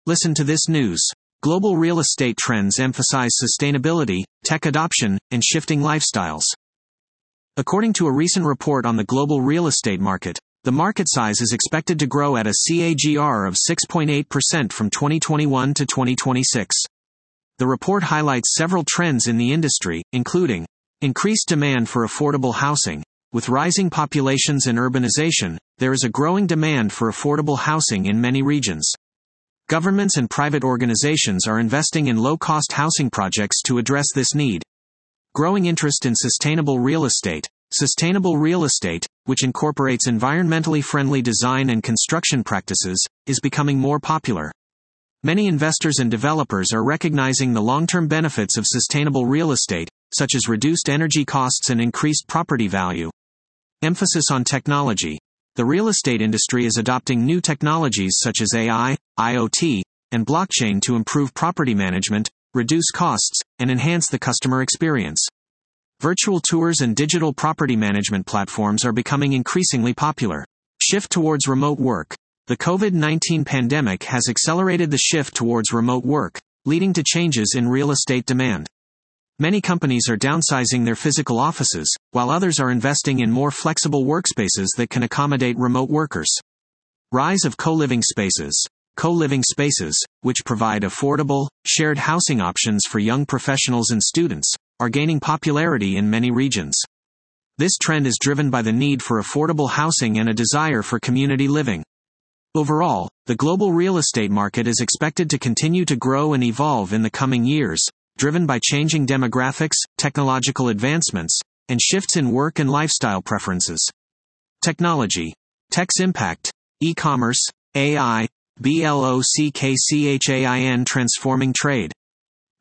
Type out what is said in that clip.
Listen to this news. Global real estate trends emphasize sustainability, tech adoption, and shifting lifestyles. According to a recent report on the global real estate market, the market size is expected to grow at a CAGR of 6.8% from 2021 to 2026. The report highlights several trends in the industry, including increased demand for affordable housing. With rising populations and urbanization, there is a growing demand for affordable housing in many regions. Governments and private organizations are investing in low-cost housing projects to address this need. Growing interest in sustainable real estate. Sustainable real estate, which incorporates environmentally friendly design and construction practices, is becoming more popular. Many investors and developers are recognizing the long-term benefits of sustainable real estate, such as reduced energy costs and increased property value. Emphasis on technology. The real estate industry is adopting new technologies such as AI, IoT, and blockchain to improve property management, reduce costs, and enhance the customer experience. Virtual tours and digital property management platforms are becoming increasingly popular. Shift towards remote work. The COVID-19 pandemic has accelerated the shift towards remote work, leading to changes in real estate demand. Many companies are downsizing their physical offices, while others are investing in more flexible workspaces that can accommodate remote workers. Rise of co-living spaces. Co-living spaces, which provide affordable, shared housing options for young professionals and students, are gaining popularity in many regions. This trend is driven by the need for affordable housing and a desire for community living. Overall, the global real estate market is expected to continue to grow and evolve in the coming years, driven by changing demographics, technological advancements, and shifts in work and lifestyle preferences. Technology. Tech's impact. E-commerce, AI, BLOCKCHAIN transforming trade.